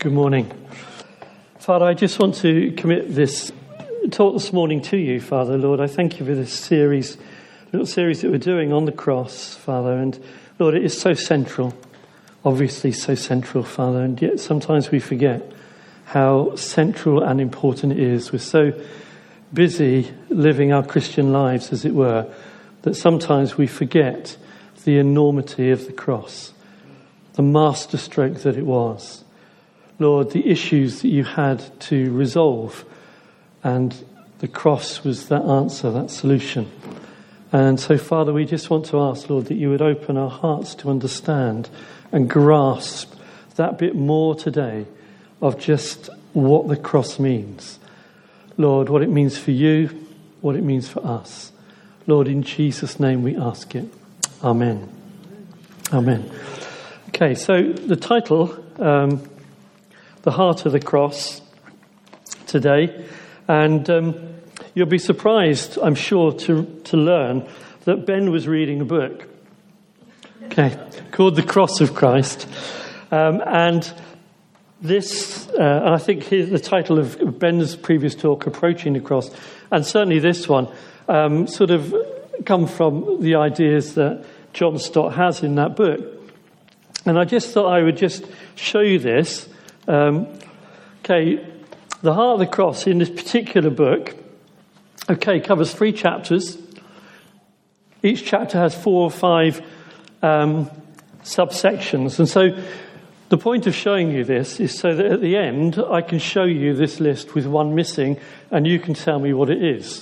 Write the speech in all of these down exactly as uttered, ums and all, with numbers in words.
Good morning. Father, I just want to commit this talk this morning to you, Father, Lord. I thank you for this series, little series that we're doing on the cross, Father. And Lord, it is so central, obviously so central, Father. And yet sometimes we forget how central and important it is. We're so busy living our Christian lives, as it were, that sometimes we forget the enormity of the cross, the masterstroke that it was. Lord, the issues that you had to resolve, and the cross was that answer, that solution. And so, Father, we just want to ask, Lord, that you would open our hearts to understand and grasp that bit more today of just what the cross means. Lord, what it means for you, what it means for us. Lord, in Jesus' name we ask it. Amen. Amen. Okay, so the title... Um, The Heart of the Cross today, and um, you'll be surprised, I'm sure, to to learn that Ben was reading a book, okay, called The Cross of Christ, um, and this, uh, and I think his, the title of Ben's previous talk, Approaching the Cross, and certainly this one, um, sort of come from the ideas that John Stott has in that book, and I just thought I would just show you this. Um, okay, The Heart of the Cross in this particular book, okay, covers three chapters. Each chapter has four or five um, subsections. And so the point of showing you this is so that at the end I can show you this list with one missing and you can tell me what it is.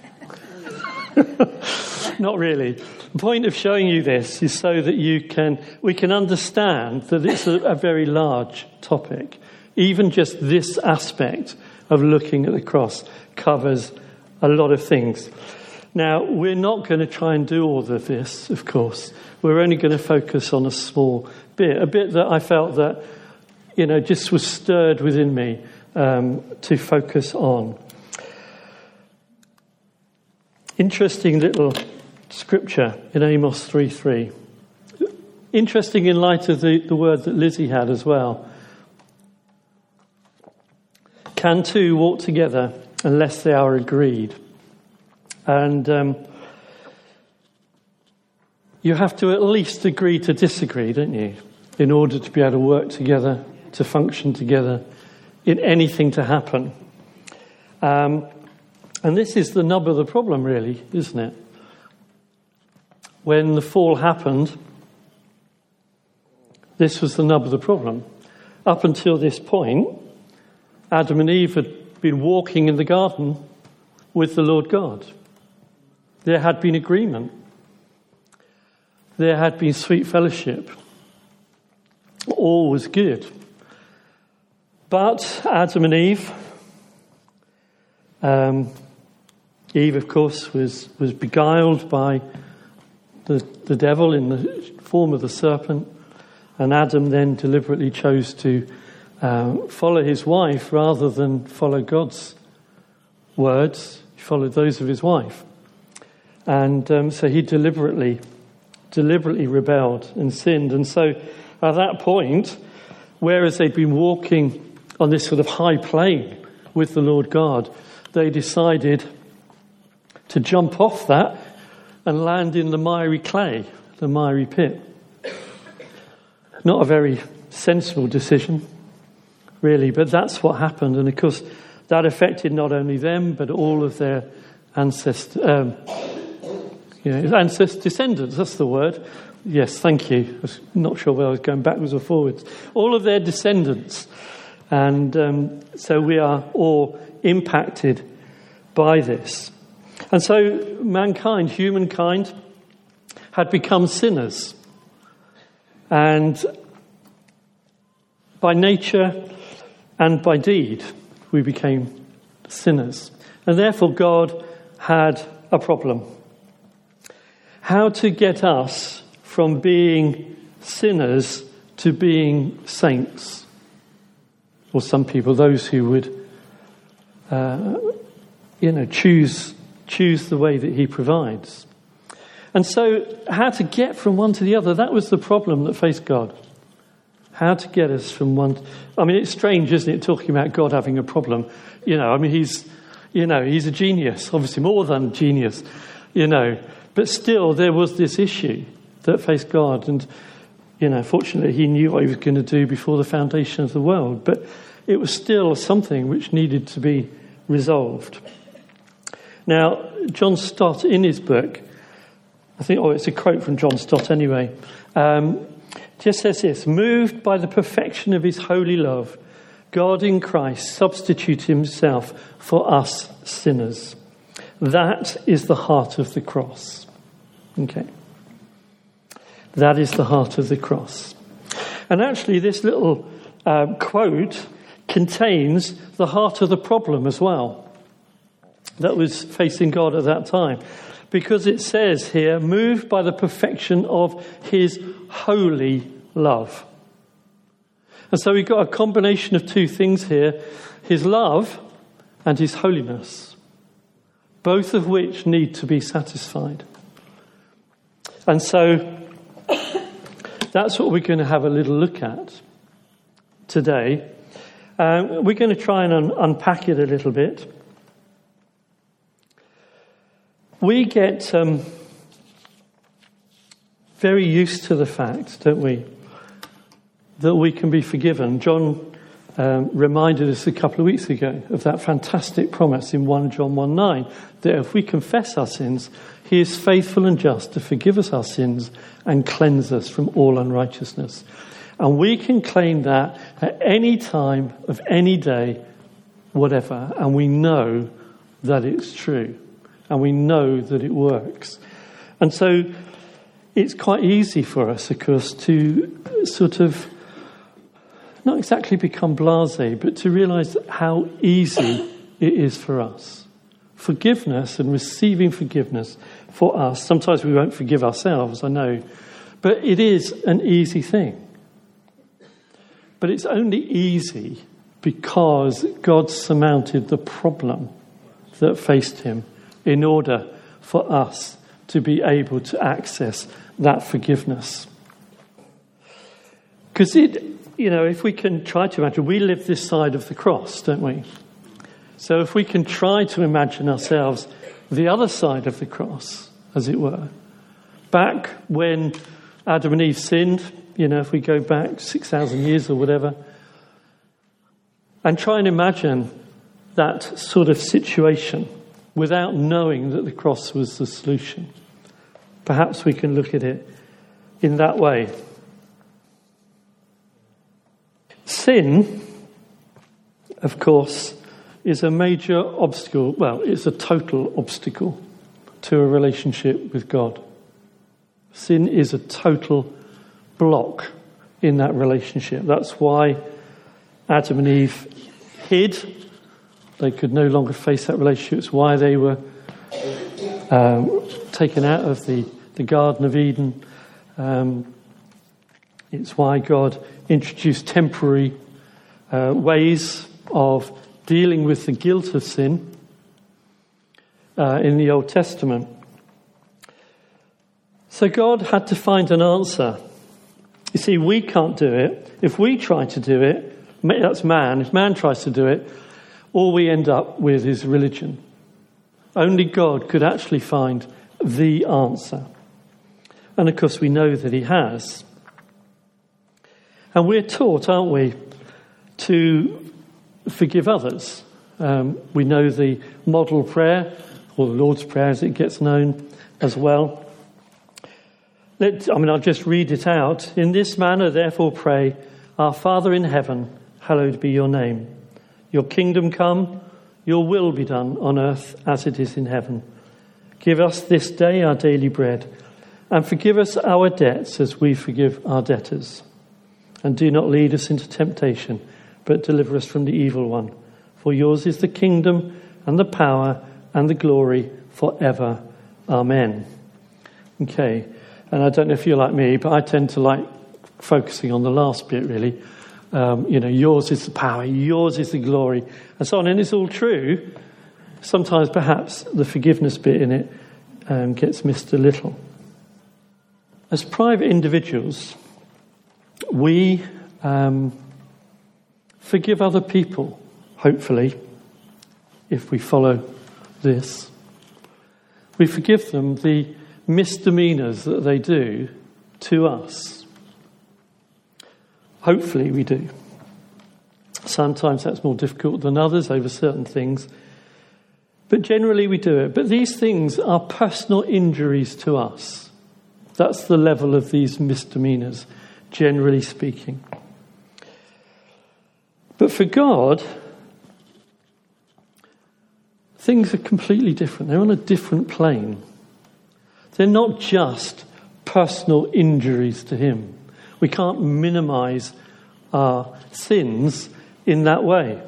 Not really. The point of showing you this is so that you can, we can understand that it's a, a very large topic. Even just this aspect of looking at the cross covers a lot of things. Now, we're not going to try and do all of this, of course. We're only going to focus on a small bit, a bit that I felt that, you know, just was stirred within me um, to focus on. Interesting little scripture in Amos three three. Interesting in light of the, the word that Lizzie had as well. Can two walk together unless they are agreed? And um, you have to at least agree to disagree, don't you? In order to be able to work together, to function together, in anything to happen. Um, and this is the nub of the problem, really, isn't it? When the fall happened, this was the nub of the problem. Up until this point, Adam and Eve had been walking in the garden with the Lord God. There had been agreement. There had been sweet fellowship. All was good. But Adam and Eve, um, Eve, of course, was, was beguiled by The, the devil in the form of the serpent, and Adam then deliberately chose to uh, follow his wife rather than follow God's words. He followed those of his wife, and um, so he deliberately, deliberately rebelled and sinned. And so, at that point, whereas they'd been walking on this sort of high plane with the Lord God, they decided to jump off that and land in the miry clay, the miry pit. Not a very sensible decision, really, but that's what happened. And of course, that affected not only them, but all of their ancestors, um, you know, ancestors, descendants, that's the word. Yes, thank you. I was not sure whether I was going backwards or forwards. All of their descendants. And um, so we are all impacted by this. And so mankind, humankind, had become sinners. And by nature and by deed, we became sinners. And therefore God had a problem. How to get us from being sinners to being saints. Or some people, those who would, uh, you know, choose... choose the way that he provides. And so how to get from one to the other, that was the problem that faced God. how to get us from one... I mean, it's strange, isn't it, talking about God having a problem. You know, I mean, he's, you know, he's a genius, obviously more than genius, you know. But still, there was this issue that faced God. And, you know, fortunately, he knew what he was going to do before the foundation of the world. But it was still something which needed to be resolved. Now, John Stott, in his book, I think, oh, it's a quote from John Stott anyway, um, just says this: moved by the perfection of his holy love, God in Christ substituted himself for us sinners. That is the heart of the cross. Okay. That is the heart of the cross. And actually, this little um, quote contains the heart of the problem as well that was facing God at that time. Because it says here, moved by the perfection of his holy love. And so we've got a combination of two things here, his love and his holiness, both of which need to be satisfied. And so that's what we're going to have a little look at today. Um, we're going to try and un- unpack it a little bit. We get um, very used to the fact, don't we, that we can be forgiven. John um, reminded us a couple of weeks ago of that fantastic promise in First John one nine, that if we confess our sins, he is faithful and just to forgive us our sins and cleanse us from all unrighteousness. And we can claim that at any time of any day, whatever, and we know that it's true. And we know that it works. And so it's quite easy for us, of course, to sort of not exactly become blasé, but to realise how easy it is for us. Forgiveness and receiving forgiveness for us. Sometimes we won't forgive ourselves, I know. But it is an easy thing. But it's only easy because God surmounted the problem that faced him in order for us to be able to access that forgiveness. Because it, you know, if we can try to imagine, we live this side of the cross, don't we? So if we can try to imagine ourselves the other side of the cross, as it were, back when Adam and Eve sinned, you know, if we go back six thousand years or whatever, and try and imagine that sort of situation without knowing that the cross was the solution. Perhaps we can look at it in that way. Sin, of course, is a major obstacle. Well, it's a total obstacle to a relationship with God. Sin is a total block in that relationship. That's why Adam and Eve hid. They could no longer face that relationship. It's why they were um, taken out of the, the Garden of Eden. Um, it's why God introduced temporary uh, ways of dealing with the guilt of sin uh, in the Old Testament. So God had to find an answer. You see, we can't do it. If we try to do it, that's man. If man tries to do it, all we end up with is religion. Only God could actually find the answer. And of course we know that he has. And we're taught, aren't we, to forgive others. Um, we know the model prayer, or the Lord's Prayer as it gets known as well. Let, I mean, I'll just read it out. In this manner, therefore, pray, Our Father in heaven, hallowed be your name. Your kingdom come, your will be done on earth as it is in heaven. Give us this day our daily bread, and forgive us our debts as we forgive our debtors. And do not lead us into temptation, but deliver us from the evil one. For yours is the kingdom and the power and the glory forever. Amen. Okay, and I don't know if you're like me, but I tend to like focusing on the last bit, really. Um, you know, yours is the power, yours is the glory, and so on. And it's all true. Sometimes perhaps the forgiveness bit in it um, gets missed a little. As private individuals, we um, forgive other people, hopefully, if we follow this. We forgive them the misdemeanors that they do to us. Hopefully we do. Sometimes that's more difficult than others over certain things. But generally we do it. But these things are personal injuries to us. That's the level of these misdemeanors, generally speaking. But for God, things are completely different. They're on a different plane. They're not just personal injuries to him. We can't minimize our sins in that way.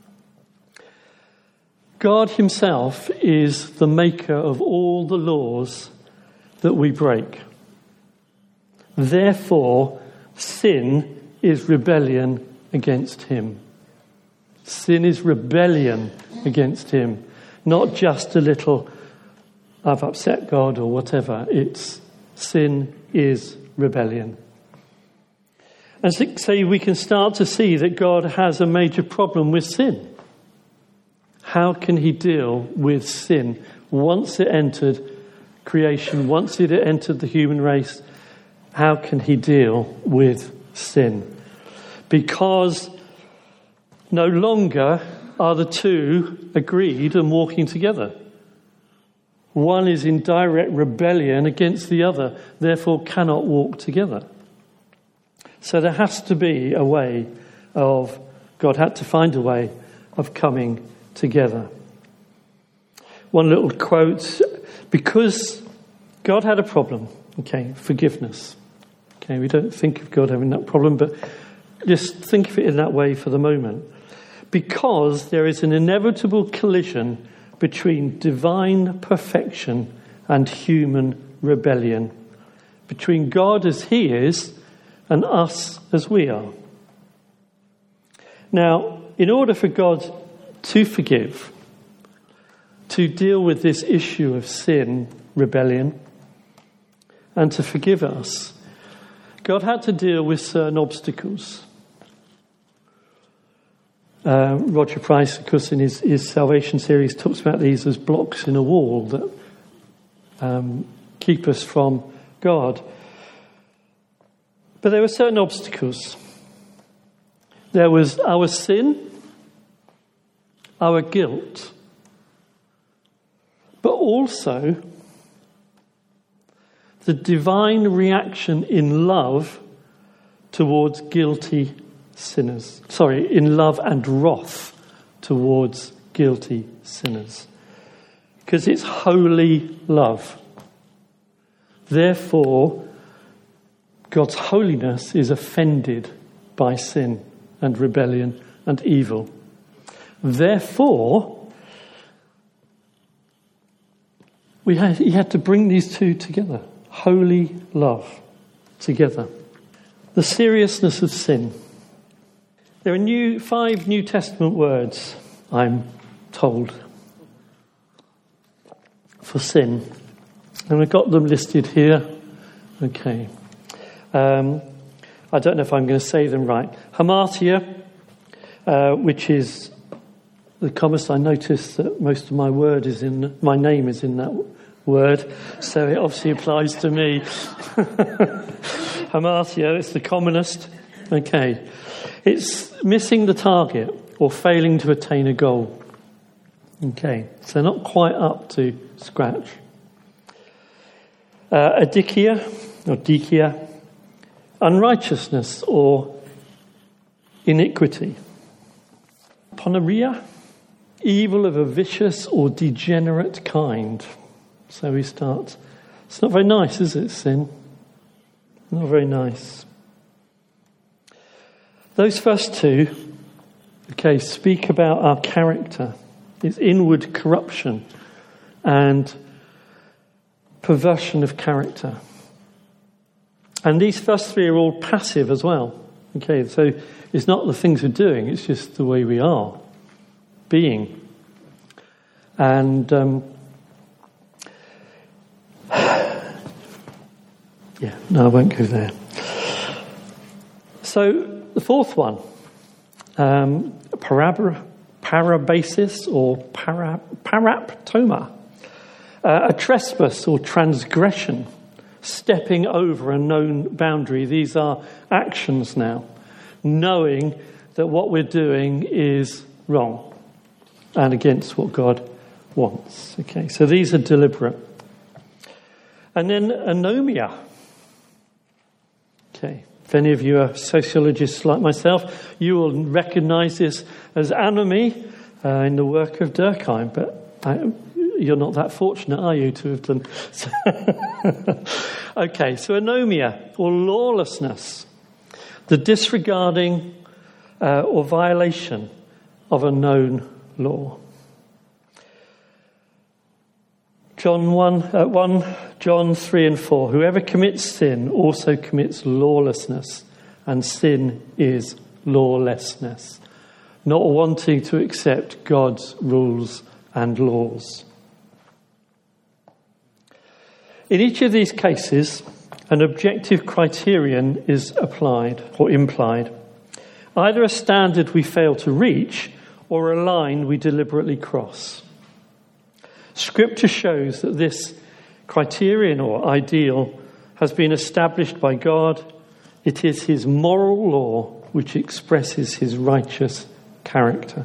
God himself is the maker of all the laws that we break. Therefore, sin is rebellion against him. Sin is rebellion against him. Not just a little, I've upset God or whatever. It's sin is rebellion. And so we can start to see that God has a major problem with sin. How can he deal with sin once it entered creation, once it entered the human race? How can he deal with sin? Because no longer are the two agreed and walking together. One is in direct rebellion against the other, therefore cannot walk together. So there has to be a way of, God had to find a way of coming together. One little quote, because God had a problem, okay, forgiveness. Okay, we don't think of God having that problem, but just think of it in that way for the moment. Because there is an inevitable collision between divine perfection and human rebellion, between God as he is and us as we are. Now, in order for God to forgive, to deal with this issue of sin, rebellion, and to forgive us, God had to deal with certain obstacles. Uh, Roger Price, of course, in his, his Salvation series, talks about these as blocks in a wall that um, keep us from God. But there were certain obstacles. There was our sin, our guilt, but also the divine reaction in love towards guilty sinners. Sorry, in love and wrath towards guilty sinners. Because it's holy love. Therefore, God's holiness is offended by sin and rebellion and evil. Therefore, we had, he had to bring these two together. Holy love together. The seriousness of sin. There are new five New Testament words, I'm told, for sin. And I've got them listed here. Okay. Um, I don't know if I'm going to say them right. Hamartia, uh, which is the commonest. I noticed that most of my word is in, my name is in that word, so it obviously applies to me. Hamartia, it's the commonest. Okay. It's missing the target or failing to attain a goal. Okay. So not quite up to scratch. Uh, adikia, or dikia, unrighteousness or iniquity. Poneria, evil of a vicious or degenerate kind. So we start. It's not very nice, is it, sin? Not very nice. Those first two, okay, speak about our character. It's inward corruption and perversion of character. And these first three are all passive as well. Okay, so it's not the things we're doing, it's just the way we are being. And um, yeah, no, I won't go there. So the fourth one, um, parab- parabasis or para- paraptoma, uh, a trespass or transgression, stepping over a known boundary. These are actions now, knowing that what we're doing is wrong and against what God wants. Okay, so these are deliberate. And then anomia. Okay, if any of you are sociologists like myself, you will recognise this as anomy uh, in the work of Durkheim, but I, you're not that fortunate, are you, to have done? Okay, so anomia or lawlessness, the disregarding uh, or violation of a known law. John one, uh, one, John three and four. Whoever commits sin also commits lawlessness, and sin is lawlessness, not wanting to accept God's rules and laws. In each of these cases, an objective criterion is applied or implied. Either a standard we fail to reach or a line we deliberately cross. Scripture shows that this criterion or ideal has been established by God. It is his moral law which expresses his righteous character.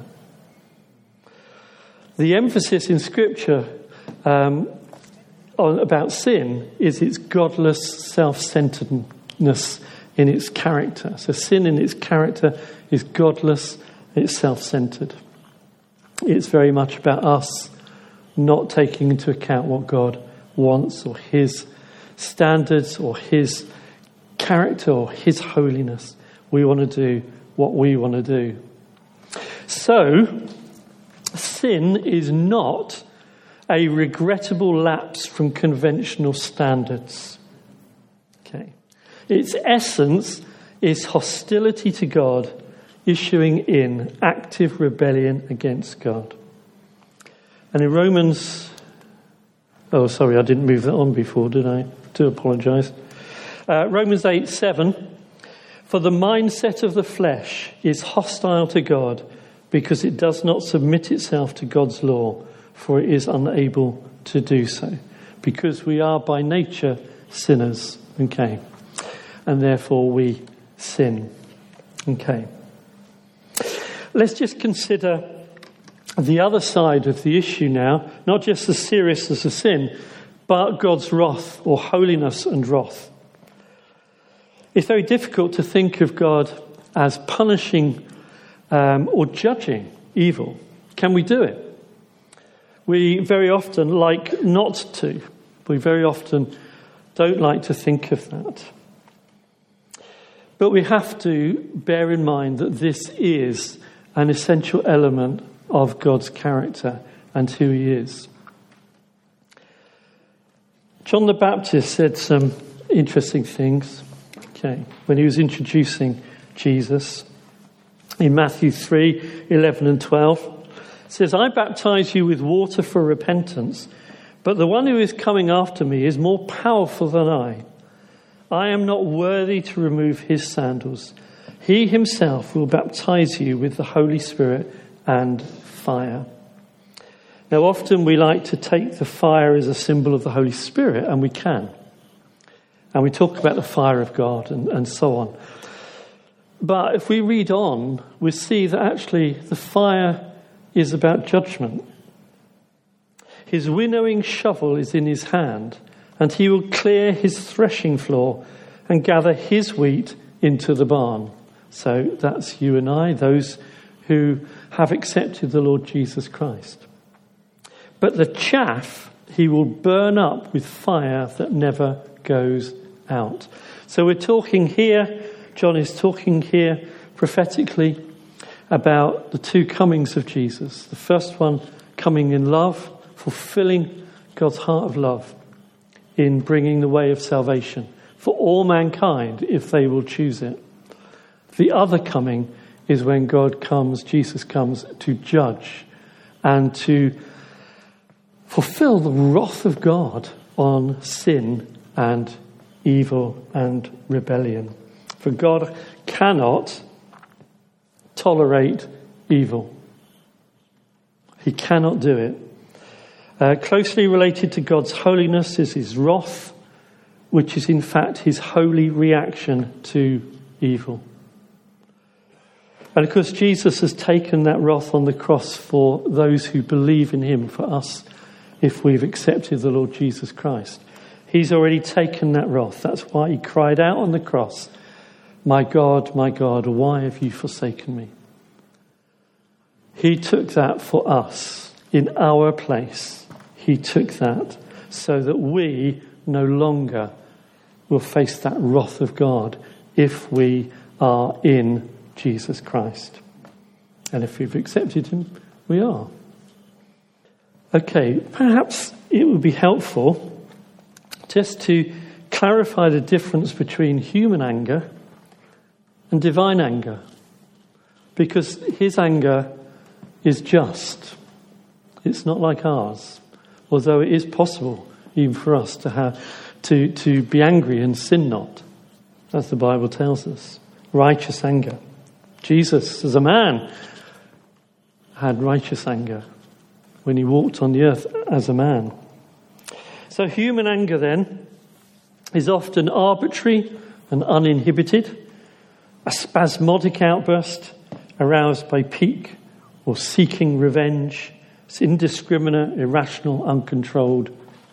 The emphasis in Scripture um, on, about sin is its godless self-centeredness in its character. So sin in its character is godless, it's self-centered. It's very much about us not taking into account what God wants or his standards or his character or his holiness. We want to do what we want to do. So, sin is not a regrettable lapse from conventional standards. Okay. Its essence is hostility to God, issuing in active rebellion against God. And in Romans, oh, sorry, I didn't move that on before, did I? I do apologise. Uh, Romans eight seven, for the mindset of the flesh is hostile to God because it does not submit itself to God's law, for it is unable to do so. Because we are by nature sinners, okay? And therefore we sin, okay? Let's just consider the other side of the issue now, not just as serious as the sin, but God's wrath or holiness and wrath. It's very difficult to think of God as punishing um, or judging evil. Can we do it? We very often like not to. We very often don't like to think of that. But we have to bear in mind that this is an essential element of God's character and who he is. John the Baptist said some interesting things, okay, when he was introducing Jesus. In Matthew three, eleven and twelve, it says, I baptize you with water for repentance, but the one who is coming after me is more powerful than I. I am not worthy to remove his sandals. He himself will baptize you with the Holy Spirit and fire. Now, often we like to take the fire as a symbol of the Holy Spirit, and we can. And we talk about the fire of God and, and so on. But if we read on, we see that actually the fire is about judgment. His winnowing shovel is in his hand, and he will clear his threshing floor and gather his wheat into the barn. So that's you and I, those who have accepted the Lord Jesus Christ. But the chaff he will burn up with fire that never goes out. So we're talking here, John is talking here prophetically about the two comings of Jesus. The first one coming in love, fulfilling God's heart of love in bringing the way of salvation for all mankind if they will choose it. The other coming is when God comes, Jesus comes to judge and to fulfill the wrath of God on sin and evil and rebellion. For God cannot tolerate evil. He cannot do it. Uh, closely related to God's holiness is his wrath, which is in fact his holy reaction to evil. And of course, Jesus has taken that wrath on the cross for those who believe in him, for us, if we've accepted the Lord Jesus Christ. He's already taken that wrath. That's why he cried out on the cross, "My God, my God, why have you forsaken me?" He took that for us in our place. He took that so that we no longer will face that wrath of God if we are in Jesus Christ. And if we've accepted him, we are. Okay, perhaps it would be helpful just to clarify the difference between human anger and divine anger. Because his anger is just. It's not like ours. Although it is possible even for us to have to, to be angry and sin not, as the Bible tells us. Righteous anger. Jesus, as a man, had righteous anger when he walked on the earth as a man. So human anger, then, is often arbitrary and uninhibited, a spasmodic outburst aroused by pique or seeking revenge. It's indiscriminate, irrational, uncontrolled.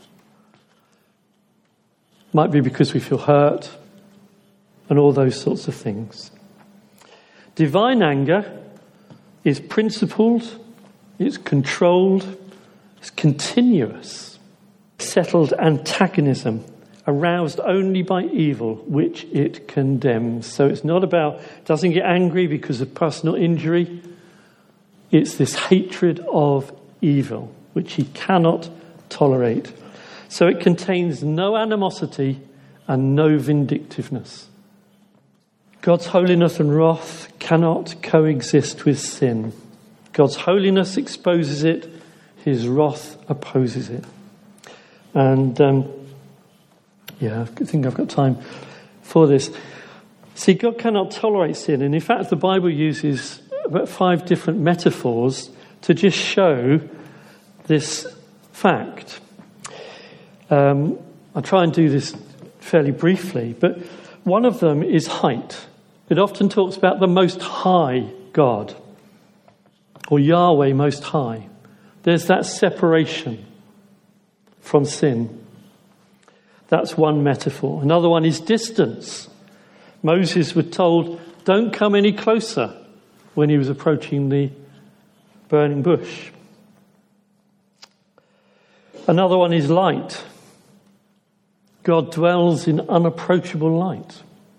Might be because we feel hurt and all those sorts of things. Divine anger is principled, it's controlled, it's continuous, settled antagonism, aroused only by evil, which it condemns. So it's not about, doesn't get angry because of personal injury. It's this hatred of evil, which he cannot tolerate. So it contains no animosity and no vindictiveness. God's holiness and wrath cannot coexist with sin. God's holiness exposes it, his wrath opposes it. And um, yeah, I think I've got time for this. See, God cannot tolerate sin. And in fact, the Bible uses about five different metaphors to just show this fact. Um, I'll try and do this fairly briefly, but one of them is height. It often talks about the Most High God, or Yahweh Most High. There's that separation from sin. That's one metaphor. Another one is distance. Moses was told, don't come any closer when he was approaching the burning bush. Another one is light. God dwells in unapproachable light.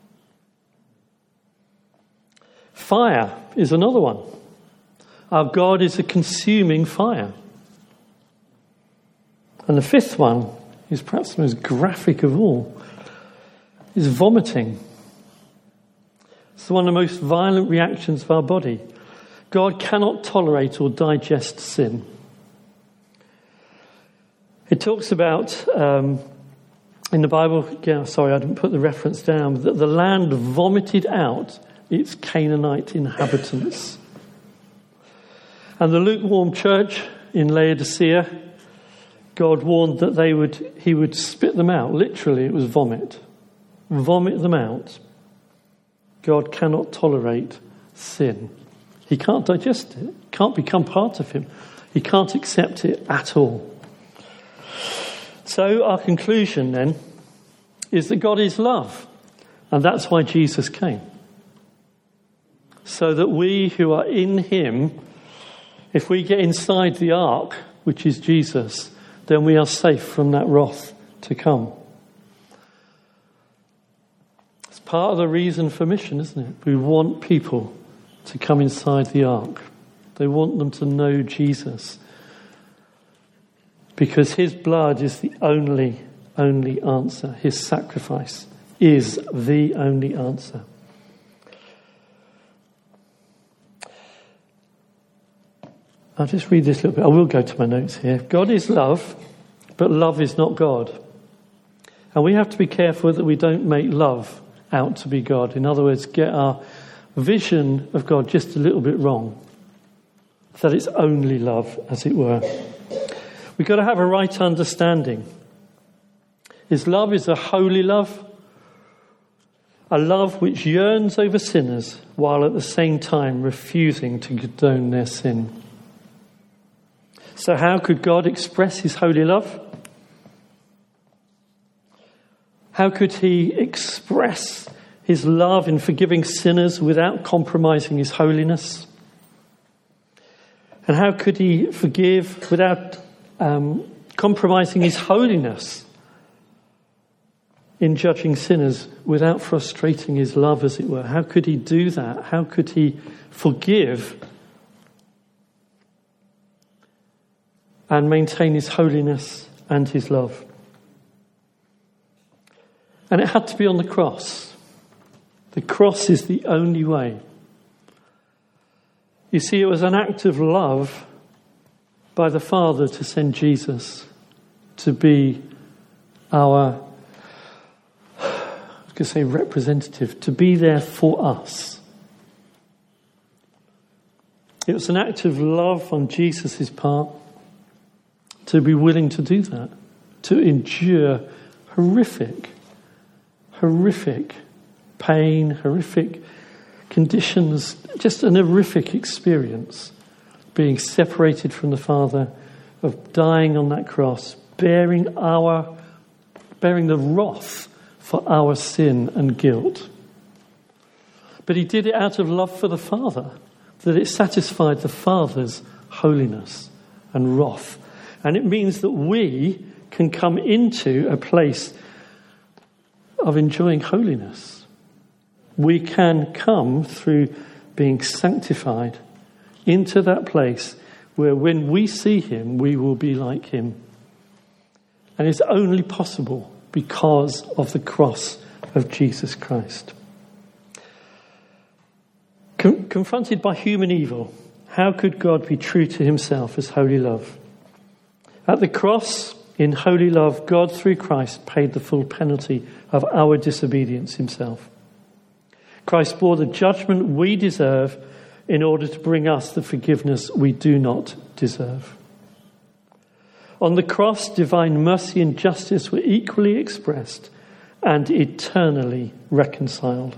Fire is another one. Our God is a consuming fire. And the fifth one is perhaps the most graphic of all, is vomiting. It's one of the most violent reactions of our body. God cannot tolerate or digest sin. It talks about, um, in the Bible, yeah, sorry, I didn't put the reference down, that the land vomited out its Canaanite inhabitants. And the lukewarm church in Laodicea, God warned that they would, he would spit them out. Literally, it was vomit. Vomit them out. God cannot tolerate sin. He can't digest it. It can't become part of him. He can't accept it at all. So our conclusion then is that God is love. And that's why Jesus came. So that we who are in him, if we get inside the ark, which is Jesus, then we are safe from that wrath to come. It's part of the reason for mission, isn't it? We want people to come inside the ark. They want them to know Jesus. Because his blood is the only, only answer. His sacrifice is the only answer. I'll just read this a little bit. I will go to my notes here. God is love, but love is not God. And we have to be careful that we don't make love out to be God. In other words, get our vision of God just a little bit wrong. That it's only love, as it were. We've got to have a right understanding. His love is a holy love, a love which yearns over sinners while at the same time refusing to condone their sin. So how could God express his holy love? How could he express his love in forgiving sinners without compromising his holiness? And how could he forgive without um, compromising his holiness in judging sinners, without frustrating his love, as it were? How could he do that? How could he forgive and maintain his holiness and his love? And it had to be on the cross. The cross is the only way. You see, it was an act of love by the Father to send Jesus to be our, I was going to say representative, to be there for us. It was an act of love on Jesus' part to be willing to do that, to endure horrific, horrific pain, horrific conditions, just an horrific experience, being separated from the Father, of dying on that cross, bearing our, bearing the wrath for our sin and guilt. But he did it out of love for the Father, that it satisfied the Father's holiness and wrath. And it means that we can come into a place of enjoying holiness. We can come through being sanctified into that place where when we see him, we will be like him. And it's only possible because of the cross of Jesus Christ. Con- confronted by human evil, how could God be true to himself as holy love? At the cross, in holy love, God through Christ paid the full penalty of our disobedience himself. Christ bore the judgment we deserve in order to bring us the forgiveness we do not deserve. On the cross, divine mercy and justice were equally expressed and eternally reconciled.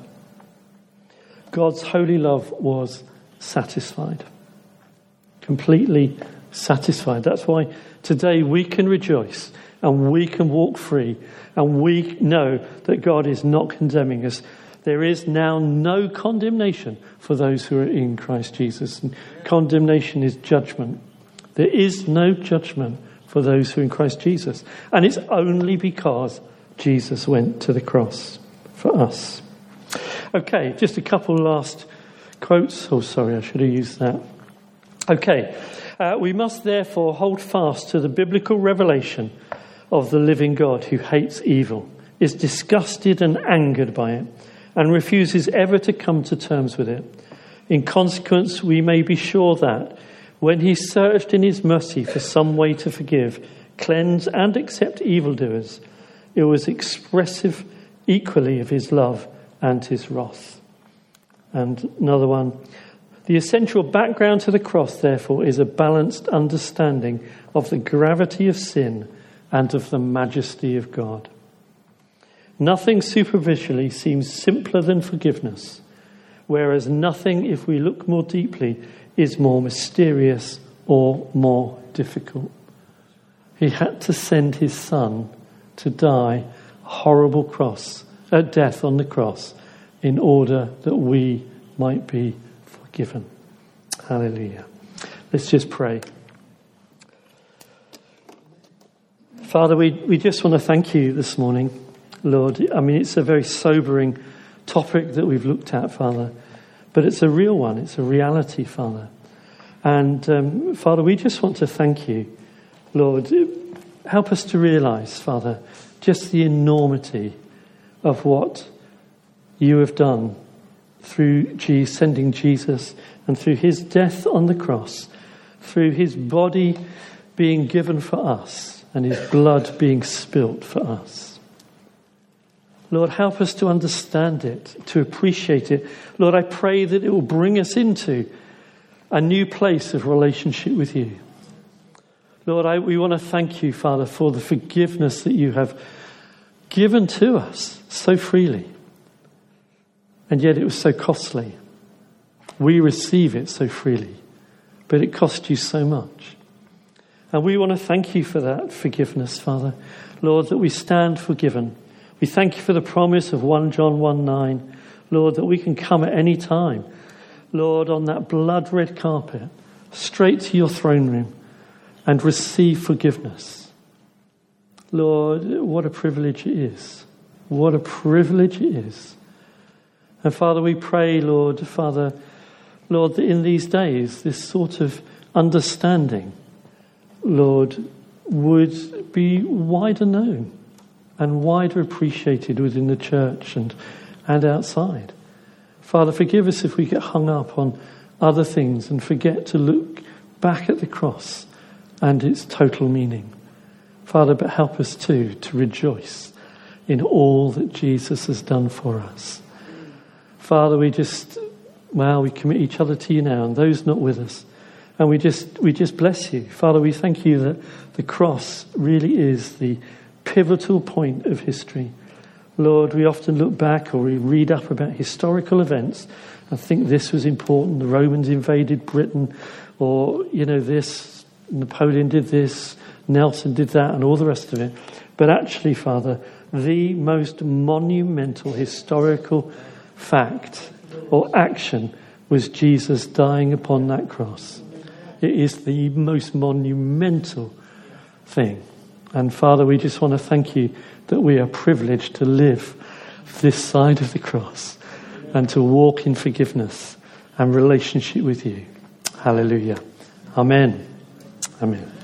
God's holy love was satisfied, completely satisfied. That's why today we can rejoice and we can walk free and we know that God is not condemning us. There is now no condemnation for those who are in Christ Jesus. And condemnation is judgment. There is no judgment for those who are in Christ Jesus. And it's only because Jesus went to the cross for us. Okay, just a couple last quotes. Oh, sorry, I should have used that. Okay, uh, we must therefore hold fast to the biblical revelation of the living God who hates evil, is disgusted and angered by it, and refuses ever to come to terms with it. In consequence, we may be sure that when he searched in his mercy for some way to forgive, cleanse and accept evildoers, it was expressive equally of his love and his wrath. And another one, the essential background to the cross, therefore, is a balanced understanding of the gravity of sin and of the majesty of God. Nothing superficially seems simpler than forgiveness, whereas nothing, if we look more deeply, is more mysterious or more difficult. He had to send his son to die a horrible cross, a death on the cross, in order that we might be forgiven. Hallelujah. Let's just pray. Father, we, we just want to thank you this morning, Lord. I mean, it's a very sobering topic that we've looked at, Father, but it's a real one. It's a reality, Father. And um, Father, we just want to thank you, Lord. Help us to realise, Father, just the enormity of what you have done through Jesus, sending Jesus, and through his death on the cross, through his body being given for us and his blood being spilt for us. Lord, help us to understand it, to appreciate it. Lord, I pray that it will bring us into a new place of relationship with you. Lord, I, we want to thank you, Father, for the forgiveness that you have given to us so freely. And yet it was so costly. We receive it so freely, but it cost you so much. And we want to thank you for that forgiveness, Father. Lord, that we stand forgiven. We thank you for the promise of First John one nine. Lord, that we can come at any time, Lord, on that blood-red carpet, straight to your throne room and receive forgiveness. Lord, what a privilege it is. What a privilege it is. And Father, we pray, Lord, Father, Lord, that in these days, this sort of understanding, Lord, would be wider known and wider appreciated within the church and, and outside. Father, forgive us if we get hung up on other things and forget to look back at the cross and its total meaning. Father, but help us too to rejoice in all that Jesus has done for us. Father, we just, well, we commit each other to you now and those not with us. And we just we just bless you. Father, we thank you that the cross really is the pivotal point of history. Lord, we often look back or we read up about historical events and think this was important. The Romans invaded Britain, or, you know, this, Napoleon did this, Nelson did that, and all the rest of it. But actually, Father, the most monumental historical fact or action was Jesus dying upon that cross. It is the most monumental thing. And Father, we just want to thank you that we are privileged to live this side of the cross and to walk in forgiveness and relationship with you. Hallelujah. Amen. Amen.